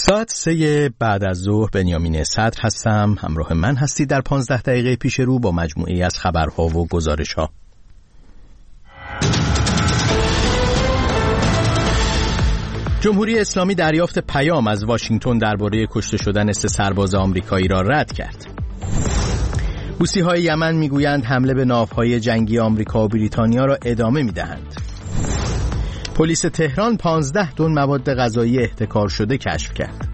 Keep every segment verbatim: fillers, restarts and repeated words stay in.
ساعت سه بعد از ظهر بنیامین صدر هستم. همراه من هستید در پانزده دقیقه پیش رو با مجموعی از خبرها و گزارش‌ها. جمهوری اسلامی دریافت پیام از واشنگتن درباره کشته شدن سه سرباز آمریکایی را رد کرد. حوثی‌های یمن میگویند حمله به ناوهای جنگی آمریکا و بریتانیا را ادامه می‌دهند. پلیس تهران پانزده تن مواد غذایی احتکار شده کشف کرد.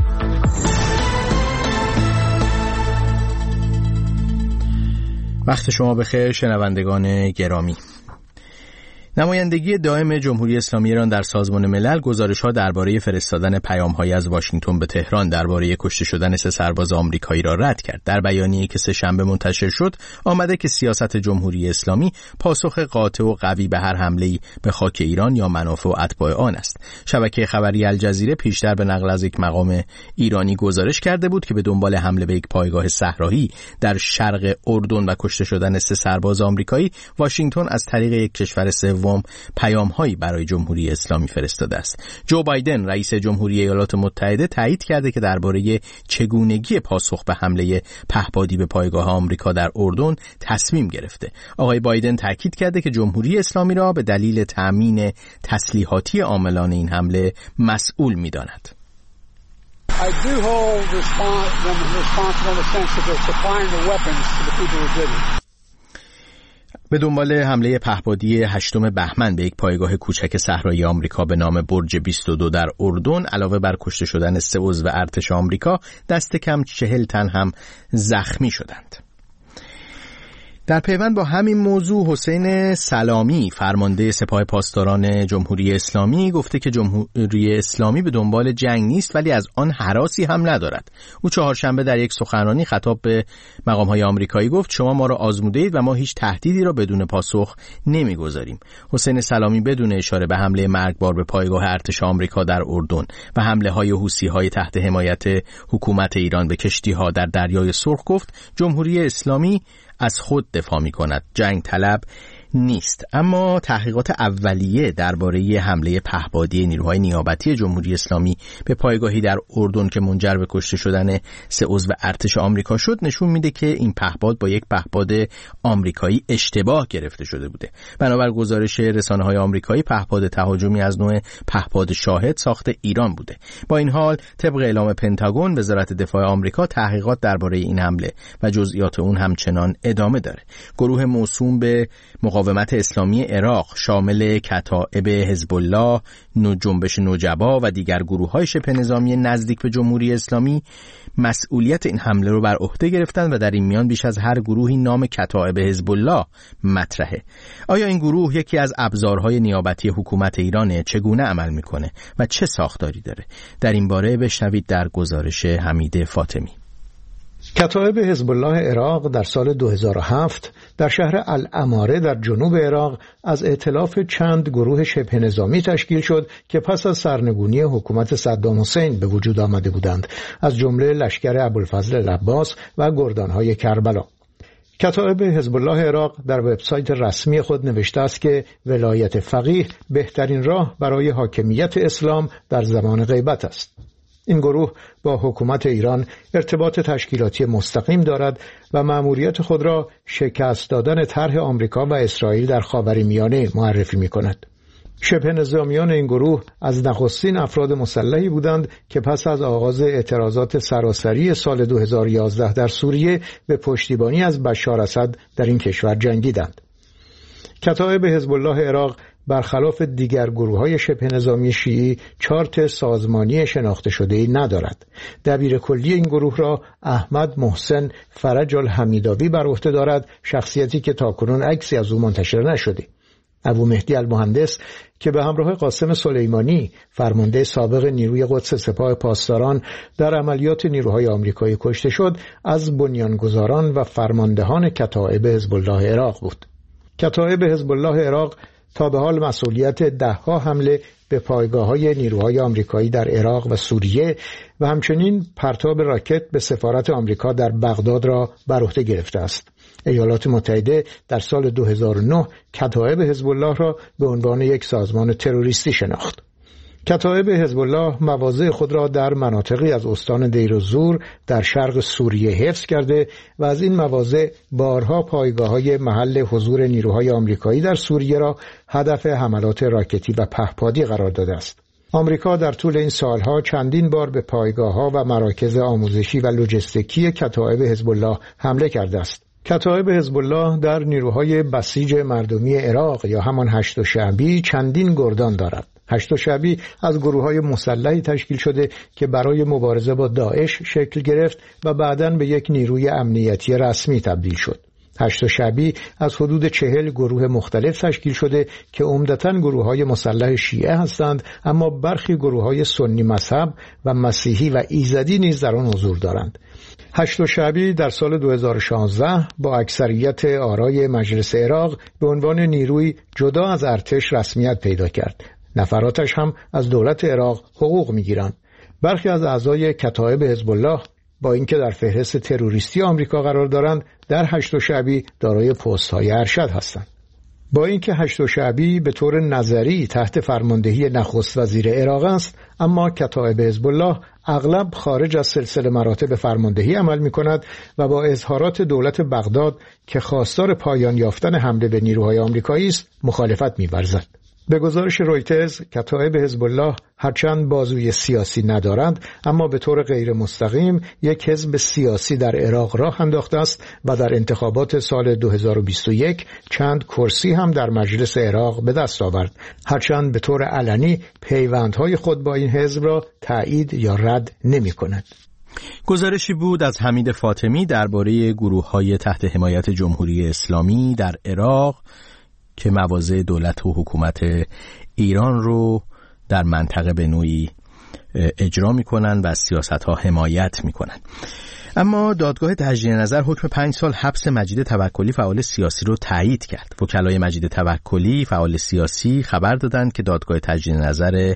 وقت شما بخیر شنوندگان گرامی. نمایندگی دائم جمهوری اسلامی ایران در سازمان ملل گزارش‌ها درباره فرستادن پیام‌هایی از واشنگتن به تهران درباره کشته شدن سه سرباز آمریکایی را رد کرد. در بیانیه‌ای که سه شنبه منتشر شد، آمده که سیاست جمهوری اسلامی پاسخ قاطع و قوی به هر حمله‌ای به خاک ایران یا منافع و اتباع آن است. شبکه خبری الجزیره پیشتر به نقل از یک مقام ایرانی گزارش کرده بود که به دنبال حمله به یک پایگاه صحرایی در شرق اردن و کشته شدن سه سرباز آمریکایی، واشنگتن از طریق یک کشور سوم پیام‌هایی برای جمهوری اسلامی فرستاده است. جو بایدن رئیس جمهوری ایالات متحده تایید کرده که درباره چگونگی پاسخ به حمله پهپادی به پایگاه آمریکا در اردن تصمیم گرفته. آقای بایدن تاکید کرده که جمهوری اسلامی را به دلیل تأمین تسلیحاتی عاملان این حمله مسئول می‌داند. I do hold responsible in the sense of supplying the weapons to the people who did it. به دنبال حمله پهپادی هشتم بهمن به یک پایگاه کوچک صحرایی آمریکا به نام برج بیست و دو در اردن، علاوه بر کشته شدن سه عضو ارتش آمریکا، دست کم چهل تن هم زخمی شدند. در پیوند با همین موضوع، حسین سلامی فرمانده سپاه پاسداران جمهوری اسلامی گفته که جمهوری اسلامی به دنبال جنگ نیست ولی از آن هراسی هم ندارد. او چهارشنبه در یک سخنرانی خطاب به مقام‌های آمریکایی گفت شما ما را آزموده اید و ما هیچ تهدیدی را بدون پاسخ نمیگذاریم. حسین سلامی بدون اشاره به حمله مرگبار به پایگاه ارتش آمریکا در اردن و حمله‌های حوثی‌های تحت حمایت حکومت ایران به کشتی‌ها در دریای سرخ گفت جمهوری اسلامی از خود دفاع می کند، جنگ طلب نیست. اما تحقیقات اولیه درباره حمله پهپادی نیروهای نیابتی جمهوری اسلامی به پایگاهی در اردن که منجر به کشته شدن سه عضو ارتش آمریکا شد نشون میده که این پهپاد با یک پهپاد آمریکایی اشتباه گرفته شده بوده. بنابر گزارش رسانه‌های آمریکایی، پهپاد تهاجمی از نوع پهپاد شاهد ساخت ایران بوده. با این حال طبق اعلام پنتاگون، وزارت دفاع آمریکا تحقیقات درباره این حمله و جزئیات اون همچنان ادامه داره. گروه موسوم به مقاومت اسلامی عراق شامل کتائب حزب الله، جنبش نجبا و دیگر گروه‌های شبه نظامی نزدیک به جمهوری اسلامی مسئولیت این حمله رو بر عهده گرفتن و در این میان بیش از هر گروهی نام کتائب حزب الله مطرحه. آیا این گروه یکی از ابزارهای نیابتی حکومت ایرانه؟ چگونه عمل میکنه و چه ساختاری داره؟ در این باره بشنوید در گزارش حمید فاطمی. کتائب حزب الله عراق در سال دو هزار و هفت در شهر العماره در جنوب عراق از ائتلاف چند گروه شبه نظامی تشکیل شد که پس از سرنگونی حکومت صدام حسین به وجود آمده بودند، از جمله لشکر ابوالفضل العباس و گردانهای کربلا. کتائب حزب الله عراق در وبسایت رسمی خود نوشته است که ولایت فقیه بهترین راه برای حاکمیت اسلام در زمان غیبت است. این گروه با حکومت ایران ارتباط تشکیلاتی مستقیم دارد و مأموریت خود را شکست دادن طرح آمریکا و اسرائیل در خاورمیانه معرفی می‌کند. شبه نظامیان این گروه از نخستین افراد مسلحی بودند که پس از آغاز اعتراضات سراسری سال دو هزار و یازده در سوریه به پشتیبانی از بشار اسد در این کشور جنگیدند. کتائب حزب الله عراق برخلاف دیگر گروه‌های شبه نظامی شیعی چارت سازمانی شناخته شده‌ای ندارد. دبیر کلی این گروه را احمد محسن فرج الحمیداوی بر عهده دارد، شخصیتی که تاکنون عکسی از او منتشر نشده. ابو مهدی المهندس که به همراه قاسم سلیمانی فرمانده سابق نیروی قدس سپاه پاسداران در عملیات نیروهای آمریکایی کشته شد، از بنیانگذاران و فرماندهان کتائب حزب الله عراق بود. کتائب حزب الله عراق تا به حال مسئولیت ده‌ها حمله به پایگاه‌های نیروهای آمریکایی در عراق و سوریه و همچنین پرتاب راکت به سفارت آمریکا در بغداد را بر عهده گرفته است. ایالات متحده در سال دو هزار و نه کتائب حزب الله را به عنوان یک سازمان تروریستی شناخت. کتایب حزب الله مواضع خود را در مناطقی از استان دیرالزور در شرق سوریه حفظ کرده و از این مواضع بارها پایگاه‌های محل حضور نیروهای آمریکایی در سوریه را هدف حملات راکتی و پهپادی قرار داده است. آمریکا در طول این سالها چندین بار به پایگاه‌ها و مراکز آموزشی و لوجستیکی کتایب حزب الله حمله کرده است. کتایب حزب الله در نیروهای بسیج مردمی عراق یا همان هشت شعبی چندین گردان دارد. هشت شعبی از گروه‌های مسلحی تشکیل شده که برای مبارزه با داعش شکل گرفت و بعداً به یک نیروی امنیتی رسمی تبدیل شد. هشت شعبی از حدود چهل گروه مختلف تشکیل شده که عمدتاً گروه‌های مسلح شیعه هستند، اما برخی گروه‌های سنی مذهب و مسیحی و ایزدی نیز در آن حضور دارند. هشت شعبی در سال دو هزار و شانزده با اکثریت آرای مجلس عراق به عنوان نیروی جدا از ارتش رسمیت پیدا کرد. نفراتش هم از دولت عراق حقوق می‌گیرند. برخی از اعضای کتایب حزب الله با اینکه در فهرست تروریستی آمریکا قرار دارند، در هشت شعبی دارای پست‌های ارشد هستند. با اینکه هشت شعبی به طور نظری تحت فرماندهی نخست وزیر عراق است، اما کتایب حزب الله اغلب خارج از سلسله مراتب فرماندهی عمل می‌کند و با اظهارات دولت بغداد که خواستار پایان یافتن حمله به نیروهای آمریکایی است، مخالفت می‌ورزد. به گزارش رویترز، کتایب حزب الله هرچند بازوی سیاسی ندارند، اما به طور غیر مستقیم یک حزب سیاسی در عراق راه انداخته است و در انتخابات سال دو هزار و بیست و یک چند کرسی هم در مجلس عراق به دست آورد، هرچند به طور علنی پیوندهای خود با این حزب را تایید یا رد نمی کند. گزارشی بود از حمید فاطمی درباره گروه‌های تحت حمایت جمهوری اسلامی در عراق که مواضع دولت و حکومت ایران رو در منطقه به نوعی اجرا میکنن و از سیاست‌ها حمایت میکنن. اما دادگاه تجدید نظر حکم پنج سال حبس مجید توکلی فعال سیاسی رو تایید کرد. وکلای مجید توکلی فعال سیاسی خبر دادند که دادگاه تجدید نظر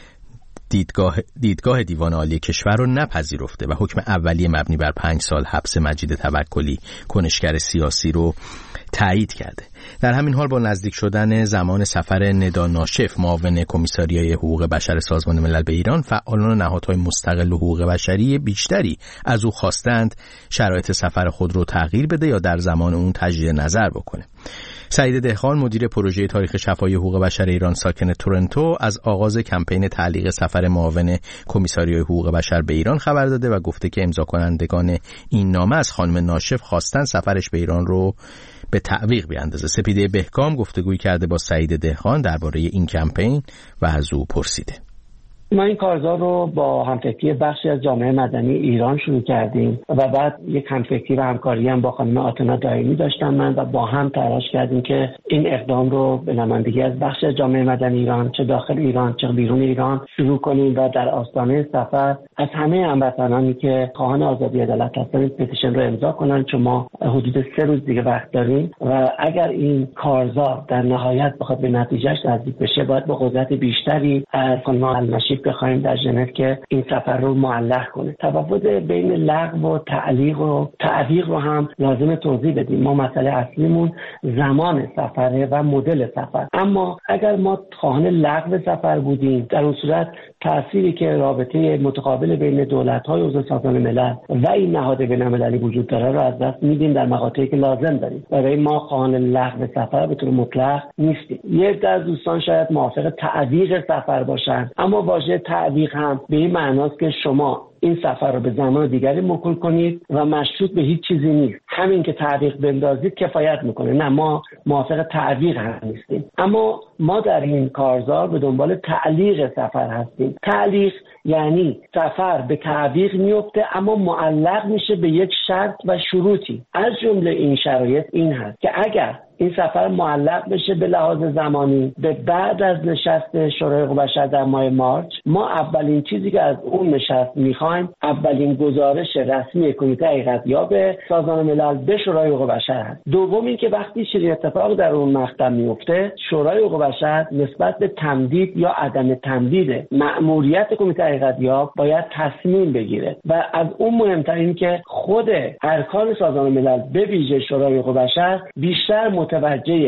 دیدگاه دیدگاه دیوان عالی کشور رو نپذیرفته و حکم اولیه مبنی بر پنج سال حبس مجید توکلی کنشگر سیاسی رو تایید کرده. در همین حال با نزدیک شدن زمان سفر ندا ناشف معاون کمیساریای حقوق بشر سازمان ملل به ایران، فعالان و نهادهای مستقل حقوق بشری بیشتری از او خواستند شرایط سفر خود رو تغییر بده یا در زمان اون تجدید نظر بکنه. سعید دهقان مدیر پروژه تاریخ شفاهی حقوق بشر ایران ساکن تورنتو از آغاز کمپین تعلیق سفر معاون کمیساریای حقوق بشر به ایران خبر داده و گفته که امضا کنندگان این نامه از خانم ناشف خواستن سفرش به ایران رو به تعویق بیاندازه. سپیده بهکام گفتگوی کرده با سعید دهقان درباره این کمپین و از او پرسیده. ما این کارزار رو با همفکری بخشی از جامعه مدنی ایران شروع کردیم و بعد یک همفکری و همکاری هم با خانم آتنا دائمی داشتم من و با هم تلاش کردیم که این اقدام رو به نمایندگی از بخشی از جامعه مدنی ایران، چه داخل ایران چه بیرون ایران، شروع کنیم و در آستانه سفر از همه هموطنانی که خواهان آزادی عدالت هستن پتیشن رو امضا کنن، چون ما حدود سه روز دیگه وقت داریم و اگر این کارزار در نهایت بخواد به نتیجهش نزدیک بشه، باید با قدرت بیشتری از خانم المشیر بخوایم در ژنو که این سفر رو معلق کنه. تفاوت بین لغو و تعلیق و تعویق رو هم لازم توضیح بدیم. ما مسئله اصلیمون زمان سفره و مدل سفر، اما اگر ما خواهان لغو سفر بودیم، در اون صورت تأثیری که رابطه متقابل بین دولت‌های عضو سازمان ملل و این نهاد بین‌المللی وجود داره رو از دست میدیم در مقاطعی که لازم داریم. برای ما خواهان لغو سفر به طور مطلق نیستیم. یک در دوستان شاید موافق تعویق سفر باشن، اما واژه تعویق هم به این معناست که شما این سفر رو به زمان دیگری موکول کنید و مشروط به هیچ چیزی نیست. همین که تعویق بندازید کفایت میکنه. نه، ما موافق تعویق هم نیستیم، اما ما در این کارزار به دنبال تعلیق سفر هستیم. تعلیق یعنی سفر به تعویق میفته اما معلق میشه به یک شرط و شروطی. از جمله این شرایط این هست که اگر این سفر معلق بشه به لحاظ زمانی به بعد از نشست شورای حقوق بشر در ماه مارچ، ما اولین چیزی که از اون نشست میخوایم اولین گزارش رسمی کمیته حقیقت‌یاب سازمان ملل به شورای حقوق بشر هست. دوم این که وقتی چنین اتفاق در اون مقطع میفته، شورای حقوق بشر نسبت به تمدید یا عدم تمدید مأموریت کمیته حقیقت‌یاب باید تصمیم بگیره و از اون مهمتر این که خود ارکان سازمان ملل به ویژه شورای حقوق بشر بیشتر متوجه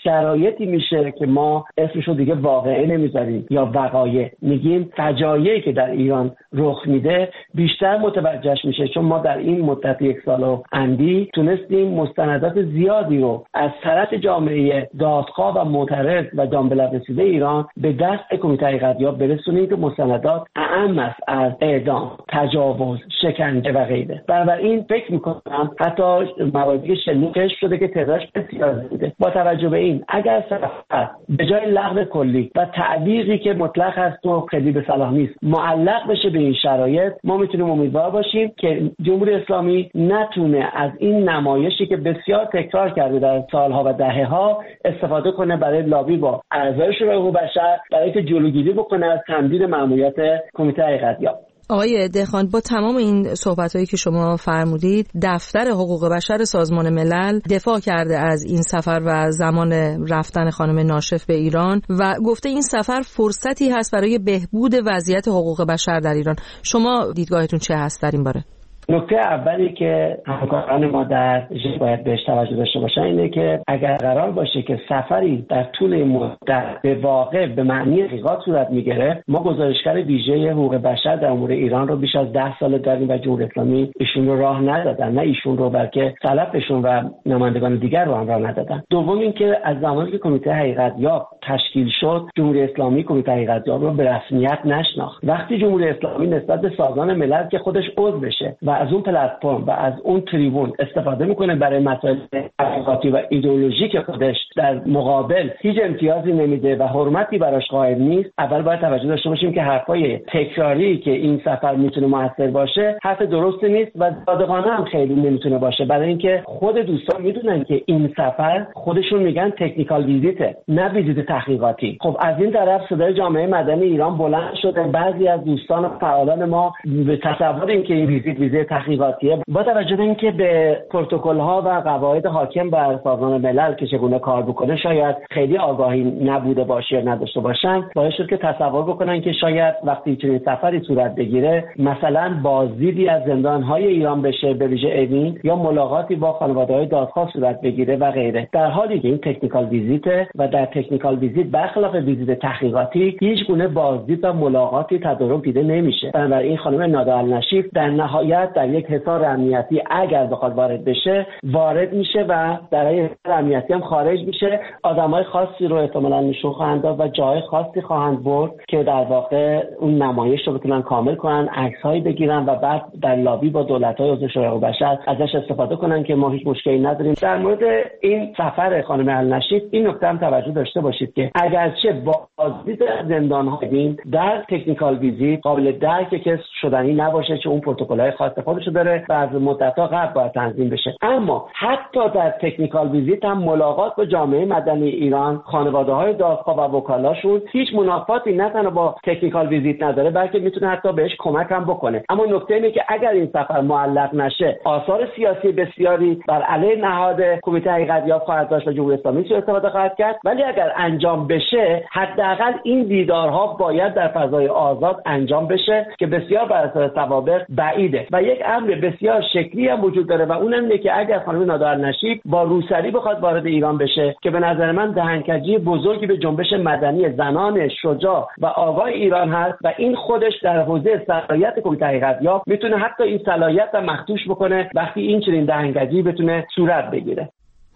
شرایطی میشه که ما اسمشو دیگه واقعه نمیذاریم یا وقایع، میگیم فجایعی که در ایران رخ میده بیشتر متوجهش میشه، چون ما در این مدت یک سال و اندی تونستیم مستندات زیادی رو از طرف جامعه دادخواه و معترض و جانبلد رسیده ایران به دست کمیته حقیقتیاب برسونیم که مستندات اعم است از اعدام، تجاوز، شکنجه و غیره. بنابراین فکر میکنم حتی مواردی که شنیدیم کشف شده که تعدادش بسیار زیاده. با توجه به این اگر سفر به جای لغو کلی و تعبیری که مطلق هست و خیلی به صلاح نیست معلق بشه به این شرایط، ما میتونیم امیدوار باشیم که جمهوری اسلامی نتونه از این نمایشی که بسیار تکرار کرده در سالها و دهه‌ها استفاده کنه برای لابی با اعضای شورای حقوق بشر، برای که جلوگیری بکنه از تمدید ماموریت کمیته حقیقتیاب. آقای دهقان، با تمام این صحبت‌هایی که شما فرمودید، دفتر حقوق بشر سازمان ملل دفاع کرده از این سفر و زمان رفتن خانم ناشف به ایران و گفته این سفر فرصتی هست برای بهبود وضعیت حقوق بشر در ایران. شما دیدگاهتون چه هست در این باره؟ نکته اولی که همکاران ما در باید بهش توجه داشته باشن اینه که اگر قرار باشه که سفری در طول این مدت به واقع به معنی حقیقت صورت میگیره، ما گزارشگر ویژه حقوق بشر در امور ایران رو بیش از ده سال داریم و جمهوری اسلامی ایشون رو راه ندادن، نه ایشون رو بلکه سلفشون و نمایندگان دیگر رو هم راه ندادن. دوم اینکه از زمانی که کمیته حقیقتیاب تشکیل شد، جمهوری اسلامی کمیته حقیقتیاب رو به رسمیت نشناخت. وقتی جمهوری اسلامی نسبت به سازمان ملل که خودش عضو بشه و از اون پلتفرم و از اون تریبون استفاده میکنه برای مسائل حقیقتی و ایدئولوژیک خودش، در مقابل هیچ امتیازی نمیده و حرمتی براش قائل نیست، اول باید توجه داشته باشیم که حرفای تکراری که این سفر میتونه موثر باشه حرف درستی نیست و صادقانه هم خیلی نمیتونه باشه، برای اینکه خود دوستان میدونن که این سفر خودشون میگن تکنیکال ویزیته، نه ویزیت تحقیقاتی. خب از این طرف صدای جامعه مدنی ایران بلند شده، بعضی از دوستان و فعالان ما به تصور اینکه این ویزیت ویزیت تحقیقاتیه با توجه به اینکه به پروتکل‌ها و قواعد حاکم بر سازمان ملل که چگونه کار بکنه شاید خیلی آگاهی نبوده باشه یا نداشته باشن، باعث شد که تصور بکنن که شاید وقتی چنین سفری صورت بگیره مثلا بازدیدی از زندان‌های ایران بشه به ویژه اوین یا ملاقاتی با خانواده‌های دادخواه صورت بگیره و غیره، در حالی که این تکنیکال ویزیت و در تکنیکال ویزیت برخلاف ویزیت تحقیقاتی هیچ گونه بازدید و ملاقاتی تدارک دیده نمیشه. بنابراین خانم نادا النشیف در نهایت در یک حصار امنیتی اگر بخواد وارد بشه وارد میشه و در این حصار امنیتی هم خارج میشه. آدمای خاصی رو احتمالاً نشون خواهند داد و جای خاصی خواهند برد که در واقع اون نمایش رو بتونن کامل کنن، عکس‌هایی بگیرن و بعد در لابی با دولت‌های عضو شورای حقوق بشر ازش استفاده کنن که ما هیچ مشکلی نداریم. در مورد این سفر خانم النشیف این نکته هم توجه داشته باشید که اگرچه بازدید زندان‌های در تکنیکال ویزیت قابل درک که شدنی نباشه چون اون پروتکل‌های خاص خودشو داره و از مدت‌ها قبل باید تنظیم بشه، اما حتی در تکنیکال ویزیت هم ملاقات با جامعه مدنی ایران، خانواده‌های دادخواه و وکلاشون هیچ منافاتی نه تنها با تکنیکال ویزیت نداره بلکه میتونه حتی بهش کمک هم بکنه. اما نکته اینه که اگر این سفر معلق نشه آثار سیاسی بسیاری بر علیه نهاد کمیته حقیقتیاب خواهد داشت و جمهوری اسلامی سوء استفاده خواهد کرد، ولی اگر انجام بشه حداقل این دیدارها باید در فضای آزاد انجام بشه که بسیار بر اساس توابع بعیده و یک امر بسیار شکلی هم وجود داره و اونم اینه که اگر خانم نادا النشیف با روسری بخواد وارد ایران بشه که به نظر من دهنکجی بزرگی به جنبش مدنی زنان شجاع و آگاه ایران هست و این خودش در حوزه صلاحیت کمیته حقیقتیاب میتونه حتی این صلاحیت رو مخدوش بکنه وقتی این چنین دهنکجی بتونه صورت بگیره.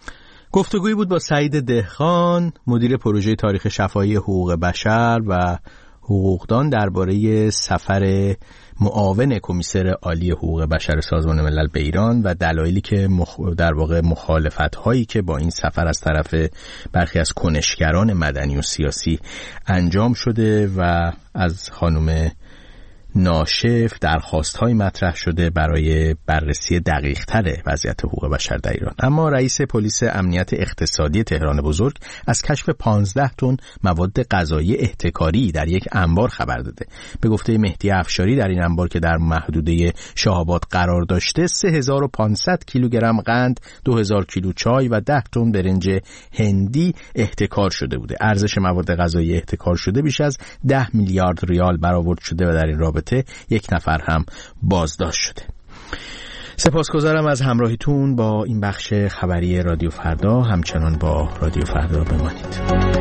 گفتگویی بود با سعید دهقان، مدیر پروژه تاریخ شفاهی حقوق بشر و حقوقدان درباره سفر معاون کمیسر عالی حقوق بشر سازمان ملل به ایران و دلایلی که مخ... در واقع مخالفت هایی که با این سفر از طرف برخی از کنشگران مدنی و سیاسی انجام شده و از خانم ناشف درخواست‌های مطرح شده برای بررسی دقیق‌تر وضعیت حقوق بشر در ایران. اما رئیس پلیس امنیت اقتصادی تهران بزرگ از کشف پانزده تن مواد غذایی احتکاری در یک انبار خبر داده. به گفته مهدی افشاری در این انبار که در محدوده شاهآباد قرار داشته سه هزار و پانصد کیلوگرم قند، دو هزار کیلو چای و ده تن برنج هندی احتکار شده بوده. ارزش مواد غذایی احتکار شده بیش از ده میلیارد ریال برآورد شده و در این رابطه یک نفر هم بازداشت شده. سپاسگزارم از همراهیتون با این بخش خبری رادیو فردا. همچنان با رادیو فردا بمانید.